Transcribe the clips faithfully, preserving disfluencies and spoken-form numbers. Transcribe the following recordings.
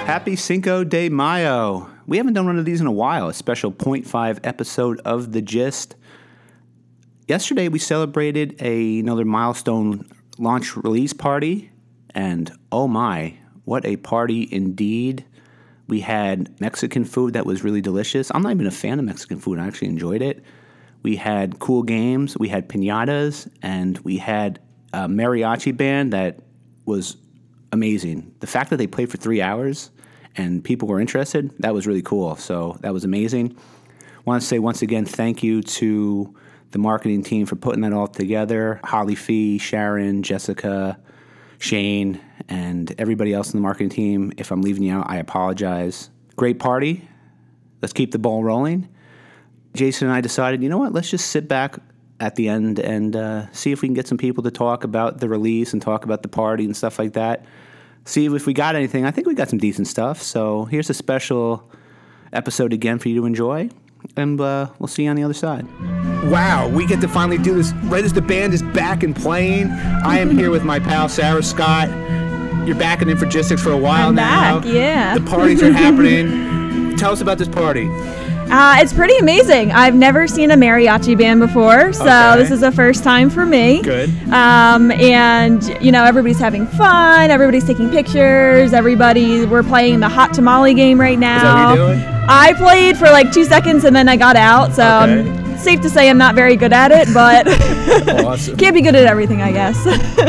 Happy Cinco de Mayo. We haven't done one of these in a while, a special point five episode of The Gist. Yesterday we celebrated a, another milestone launch release party, and oh my, what a party indeed. We had Mexican food that was really delicious. I'm not even a fan of Mexican food. I actually enjoyed it. We had cool games. We had piñatas, and we had a mariachi band that was amazing. The fact that they played for three hours and people were interested, that was really cool. So that was amazing. I want to say once again thank you to the marketing team for putting that all together. Holly Fee, Sharon, Jessica, Shane, and everybody else in the marketing team. If I'm leaving you out, I apologize. Great party. Let's keep the ball rolling. Jason and I decided, you know what, let's just sit back at the end and uh, see if we can get some people to talk about the release and talk about the party and stuff like that. See if we got anything. I think we got some decent stuff. So here's a special episode again for you to enjoy. And uh, we'll see you on the other side. Wow, we get to finally do this right as the band is back and playing. I am here with my pal Sarah Scott. You're back in Infragistics for a while I'm now. Back, yeah. The parties are happening. Tell us about this party. Uh, it's pretty amazing. I've never seen a mariachi band before, so okay. This is the first time for me. Good. Um, and, you know, everybody's having fun. Everybody's taking pictures. Everybody, we're playing the hot tamale game right now. Is that what you're doing? I played for like two seconds and then I got out, so okay. um, safe to say I'm not very good at it, but awesome. Can't be good at everything, I guess.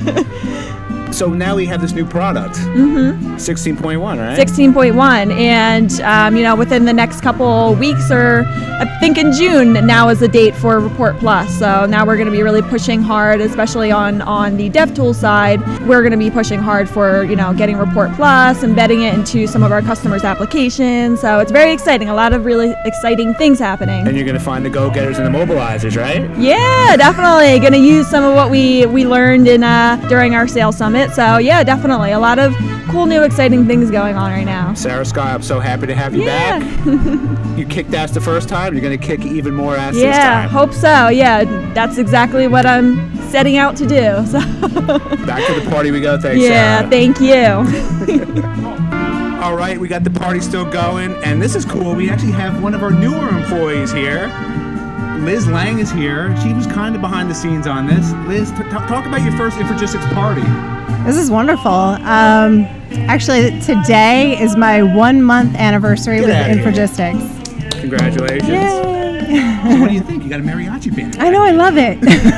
So now we have this new product, mm-hmm. sixteen point one, right? sixteen point one, and um, you know, within the next couple weeks, or I think in June, now is the date for Report Plus. So now we're going to be really pushing hard, especially on on the DevTools side. We're going to be pushing hard for, you know, getting Report Plus, embedding it into some of our customers' applications. So it's very exciting. A lot of really exciting things happening. And you're going to find the go-getters and the mobilizers, right? Yeah, definitely. Going to use some of what we we learned in uh, during our sales summit. So yeah, definitely a lot of cool, new, exciting things going on right now. Sarah Scott, I'm so happy to have you yeah. back. You kicked ass the first time. You're going to kick even more ass yeah, this time. Yeah, hope so. Yeah, that's exactly what I'm setting out to do. So. Back to the party we go. Thanks, yeah, Sarah. thank you. All right, we got the party still going, and this is cool. We actually have one of our newer employees here. Liz Lang is here. She was kind of behind the scenes on this. Liz, t- talk about your first Infragistics party. This is wonderful. Um, actually, today is my one month anniversary Get with Infragistics. Here. Congratulations. Yay. So what do you think? You got a mariachi band. I know, I love it.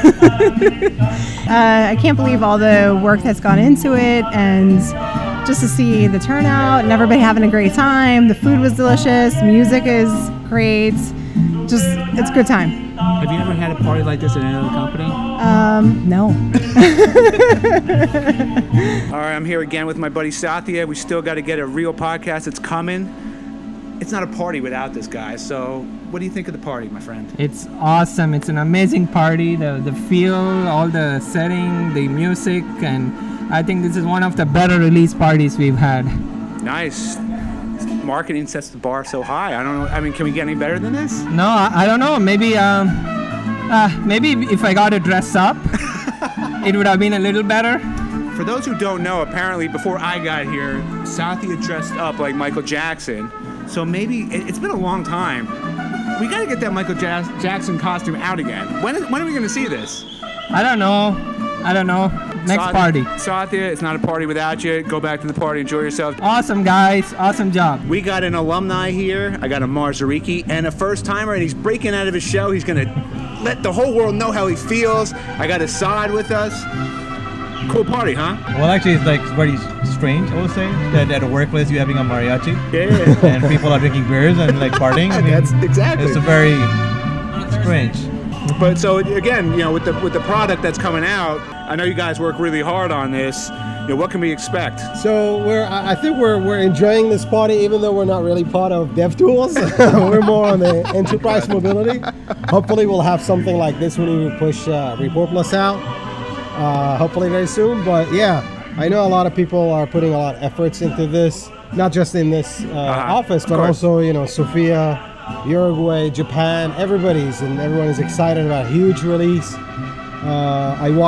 uh, I can't believe all the work that's gone into it, and just to see the turnout and everybody having a great time. The food was delicious. Music is great. Just, it's a good time. Have you ever had a party like this at any other company? Um, no. All right, I'm here again with my buddy Satya. We still got to get a real podcast. It's coming. It's not a party without this guy. So what do you think of the party, my friend? It's awesome. It's an amazing party. The the feel, all the setting, the music, and I think this is one of the better release parties we've had. Nice. Marketing sets the bar so high. I don't know. I mean, can we get any better than this? No, I, I don't know. Maybe, um, uh, maybe if I got to dress up, it would have been a little better. For those who don't know, apparently before I got here, Satya dressed up like Michael Jackson. So maybe it, it's been a long time. We got to get that Michael ja- Jackson costume out again. When is, when are we going to see this? I don't know. I don't know. Next Satya, party. Satya, it's not a party without you. Go back to the party. Enjoy yourself. Awesome, guys. Awesome job. We got an alumni here. I got a Marzariki and a first-timer, and he's breaking out of his shell. He's going to let the whole world know how he feels. I got Assad with us. Cool party, huh? Well, actually, it's like very strange, I would say, that at a workplace you're having a mariachi. Yeah. And people are drinking beers and like partying. I mean, That's exactly. It's a very strange. But so again, you know, with the with the product that's coming out, I know you guys work really hard on this. You know, what can we expect? So we're, I think we're we're enjoying this party, even though we're not really part of DevTools. We're more on the enterprise mobility. Hopefully, we'll have something like this when we push uh, Report Plus out. Uh, hopefully very soon. But yeah, I know a lot of people are putting a lot of efforts into this, not just in this uh, uh-huh. office, but also, you know, Sofia, Uruguay, Japan, everybody's and everyone is excited about a huge release. Uh, I watched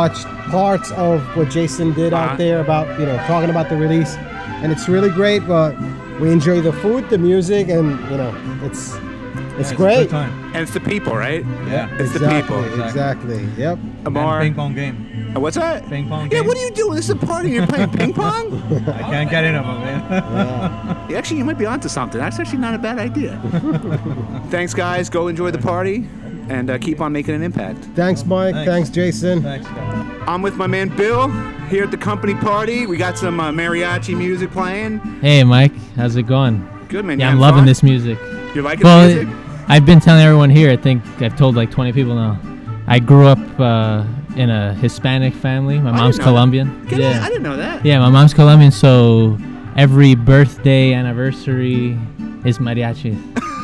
parts of what Jason did Uh-huh. out there about, you know, talking about the release. And it's really great, but we enjoy the food, the music, and, you know, it's it's Yeah, great. It's a good time. And it's the people, right? Yeah. It's exactly, the people. Exactly. Yep. Amar. And ping pong game. Uh, What's that? Ping pong Yeah, game. what are you doing? This is a party. You're playing ping pong? I can't get in them, man. Yeah. Actually, you might be onto something. That's actually not a bad idea. Thanks, guys. Go enjoy the party and uh, keep on making an impact. Thanks, Mike. Thanks. Thanks, Jason. Thanks, guys. I'm with my man Bill here at the company party. We got some uh, mariachi music playing. Hey, Mike, how's it going? Good, man. Yeah, You I'm having loving fun? this music. You liking Well, the music? I've been telling everyone here, I think I've told like twenty people now. I grew up uh, in a Hispanic family. My I mom's didn't know that. Colombian. Get yeah. it? I didn't know that. Yeah, my mom's Colombian, so every birthday, anniversary is mariachi.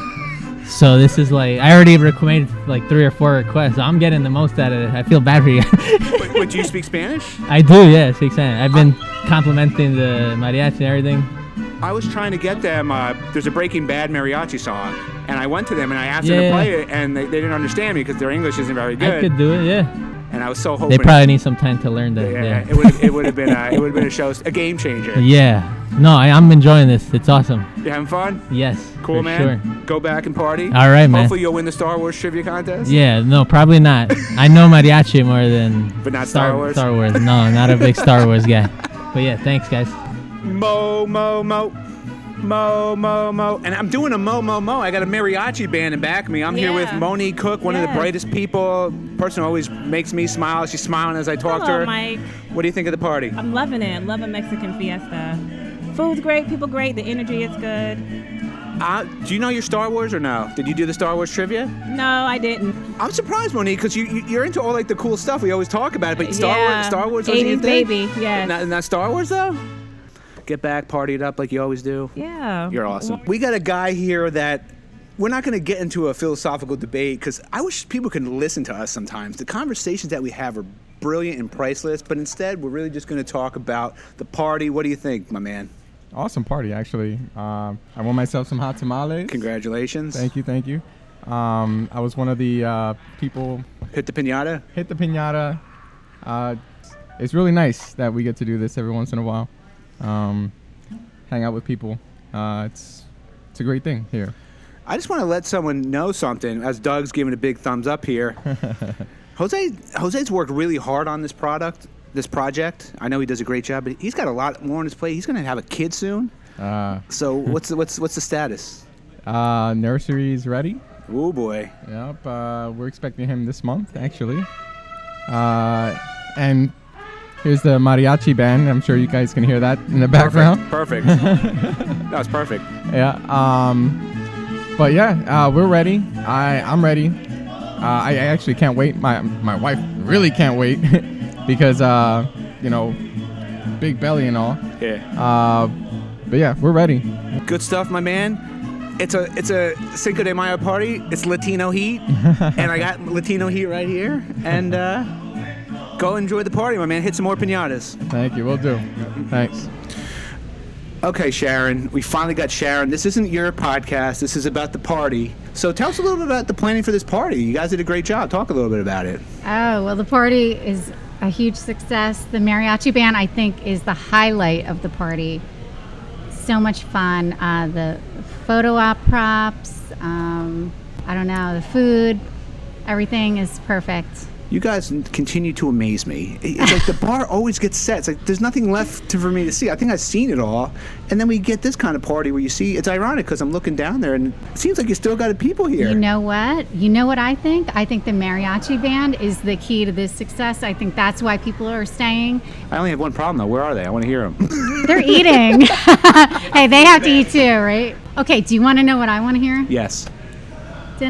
So this is like, I already recommended like three or four requests. So I'm getting the most out of it. I feel bad for you. Wait, wait, do you speak Spanish? I do, yeah, speak Spanish. I've been complimenting the mariachi and everything. I was trying to get them. Uh, there's a Breaking Bad mariachi song, and I went to them and I asked them to Yeah. play it, and they, they didn't understand me because their English isn't very good. I could do it, yeah. And I was so hoping. They probably need some time to learn that. Yeah, Yeah. it would it would have been a, it would have been a show, a game changer. Yeah. No, I, I'm enjoying this. It's awesome. You having fun? Yes. Cool, for man. Sure. Go back and party. All right, man. Hopefully, you'll win the Star Wars trivia contest. Yeah. No, probably not. I know mariachi more than. But not Star Wars? Star Wars. No, not a big Star Wars guy. But yeah, thanks, guys. Mo mo mo. Mo, mo, mo. And I'm doing a mo, mo, mo. I got a mariachi band in back of me. I'm here with Yeah. Monique Cook, one of the Yes. brightest people. Person who always makes me smile. She's smiling as I talk to Hello, her. Mike. What do you think of the party? I'm loving it. Love a Mexican fiesta. Food's great, people great, the energy is good. Uh, do you know your Star Wars or no? Did you do the Star Wars trivia? No, I didn't. I'm surprised, Monique, because you, you, you're into all like the cool stuff. We always talk about it, but Star Yeah. Wars, Star Wars wasn't your eighties thing? baby, yes. Not, not Star Wars, though? Get back, party it up like you always do. Yeah. You're awesome. We got a guy here that we're not going to get into a philosophical debate because I wish people could listen to us sometimes. The conversations that we have are brilliant and priceless, but instead we're really just going to talk about the party. What do you think, my man? Awesome party, actually. Um, I won myself some hot tamales. Congratulations. Thank you, thank you. Um, I was one of the uh, people. Hit the piñata? Hit the piñata. Uh, it's really nice that we get to do this every once in a while. Um, hang out with people. Uh, it's it's a great thing here. I just want to let someone know something, as Doug's giving a big thumbs up here. Jose, Jose's worked really hard on this product, this project. I know he does a great job, but he's got a lot more on his plate. He's going to have a kid soon. Uh, So what's the, what's what's the status? uh, nursery's ready. Oh boy. Yep. Uh, we're expecting him this month, actually. Uh, and here's the mariachi band. I'm sure you guys can hear that in the background. Perfect. Perfect. That was perfect. Yeah. Um, but yeah, uh, we're ready. I I'm ready. Uh, I, I actually can't wait. My my wife really can't wait because uh, you know, big belly and all. Yeah. Uh, but yeah, we're ready. Good stuff, my man. It's a it's a Cinco de Mayo party. It's Latino heat, and I got Latino heat right here. And uh, go enjoy the party, my man. Hit some more piñatas. Thank you. We'll do. Thanks. Okay, Sharon. We finally got Sharon. This isn't your podcast. This is about the party. So tell us a little bit about the planning for this party. You guys did a great job. Talk a little bit about it. Oh, well, the party is a huge success. The mariachi band, I think, is the highlight of the party. So much fun. Uh, the photo op props, um, I don't know, the food, everything is perfect. You guys continue to amaze me. It's like the bar always gets set. It's like there's nothing left to, for me to see. I think I've seen it all. And then we get this kind of party where you see, it's ironic because I'm looking down there and it seems like you still got people here. You know what? You know what I think? I think the mariachi band is the key to this success. I think that's why people are staying. I only have one problem though. Where are they? I want to hear them. They're eating. Hey, they have to eat too, right? Okay, do you want to know what I want to hear? Yes. Oh,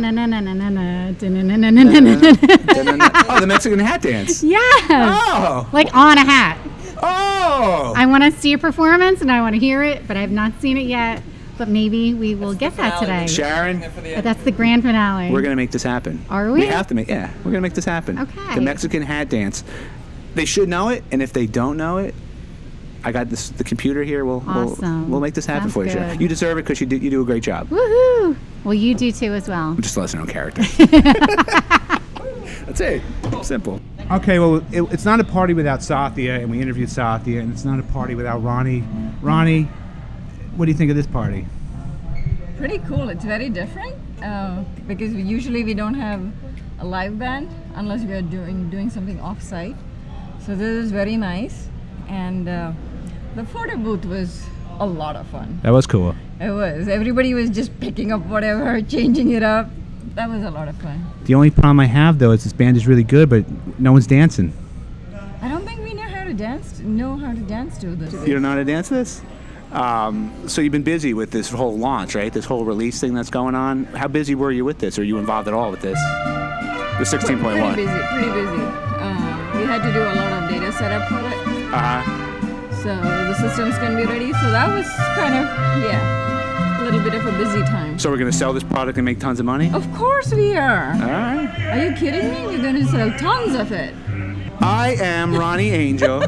Oh, the Mexican hat dance. Yes. Oh. Like on a hat. Oh. I want to see a performance and I want to hear it, but I have not seen it yet. But maybe we will get that today. Sharon, But that's the grand finale. we're going to make this happen. Are we? We have to make, yeah, we're going to make this happen. Okay. The Mexican hat dance. They should know it, and if they don't know it, I got this. The computer here. We'll Awesome. we'll, we'll make this happen Sounds for you. Sharon. good. You deserve it because you do you do a great job. Woohoo! Well, you do too as well. I'm just listening on character. That's it. Simple. Okay, well, it, it's not a party without Satya, and we interviewed Satya, and it's not a party without Ronnie. Ronnie, what do you think of this party? Pretty cool. It's very different uh, because we usually we don't have a live band unless we are doing doing something off-site. So this is very nice, and uh, the photo booth was a lot of fun. That was cool. It was. Everybody was just picking up whatever, changing it up. That was a lot of fun. The only problem I have, though, is this band is really good, but no one's dancing. I don't think we know how to dance. Know how to dance to this. You don't know how to dance this? Um, so you've been busy with this whole launch, right? This whole release thing that's going on. How busy were you with this? Are you involved at all with this? The sixteen point one. Pretty busy. Pretty busy. Uh, we had to do a lot of data setup for it. Uh huh. So the systems can be ready. So that was kind of yeah. A little bit of a busy time. So we're going to sell this product and make tons of money? Of course we are. All right. Are you kidding me? We're going to sell tons of it. I am Ronnie Angel.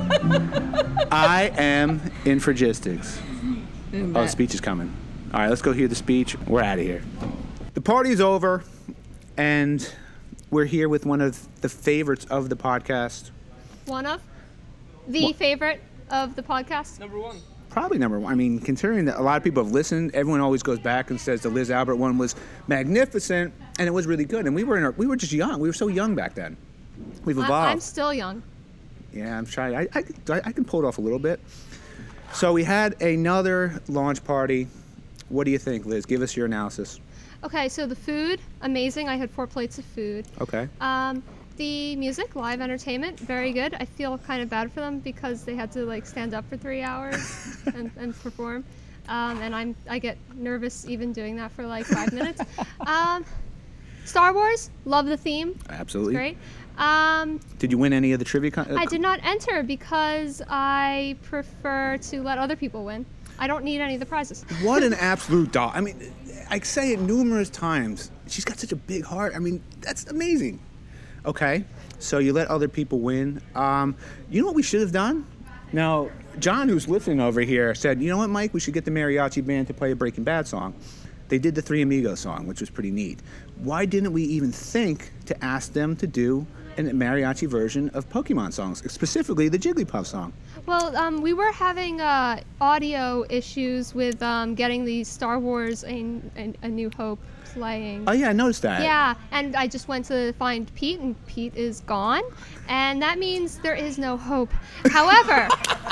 I am in Fragistics. Oh, the speech is coming. All right, let's go hear the speech. We're out of here. The party's over, and we're here with one of the favorites of the podcast. One of? The what? favorite of the podcast? Number one. Probably number one. I mean, considering that a lot of people have listened, everyone always goes back and says the Liz Albert one was magnificent, and it was really good. And we were in our, we were just young. We were so young back then. We've evolved. I'm, I'm still young. Yeah, I'm trying. I, I, I can pull it off a little bit. So we had another launch party. What do you think, Liz? Give us your analysis. Okay, so the food, amazing. I had four plates of food. Okay. Um, the music, live entertainment, very good. I feel kind of bad for them because they had to like stand up for three hours and, and perform. Um, and I'm I get nervous even doing that for like five minutes. Um, Star Wars, love the theme. Absolutely. It's great. Um, did you win any of the trivia? Con- I did not enter because I prefer to let other people win. I don't need any of the prizes. What an absolute doll. I mean, I say it numerous times. She's got such a big heart. I mean, that's amazing. Okay, so you let other people win. Um, you know what we should have done? Now, John, who's listening over here, said, you know what, Mike? We should get the mariachi band to play a Breaking Bad song. They did the Three Amigos song, which was pretty neat. Why didn't we even think to ask them to do a mariachi version of Pokemon songs, specifically the Jigglypuff song? Well, um, we were having uh, audio issues with um, getting the Star Wars A, A, A New Hope playing. Oh, yeah, I noticed that. Yeah, and I just went to find Pete, and Pete is gone, and that means there is no hope. However...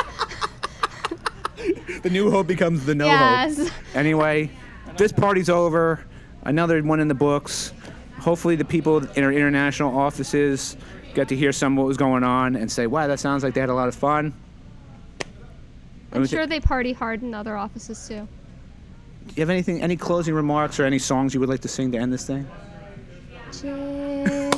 The New Hope becomes the No yes. Hope. Anyway, this party's over. Another one in the books. Hopefully the people in our international offices get to hear some of what was going on and say, wow, that sounds like they had a lot of fun. I'm sure they party hard in other offices too. Do you have anything, any closing remarks or any songs you would like to sing to end this thing? Jigglypuff,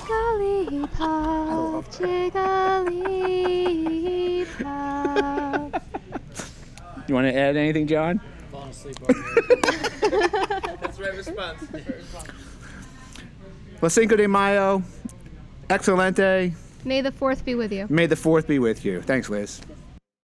Jigglypuff. You want to add anything, John? Fall asleep over here. That's the right response. That's the right response. Well, Cinco de Mayo. Excelente. May the fourth be with you. May the fourth be with you. Thanks, Liz.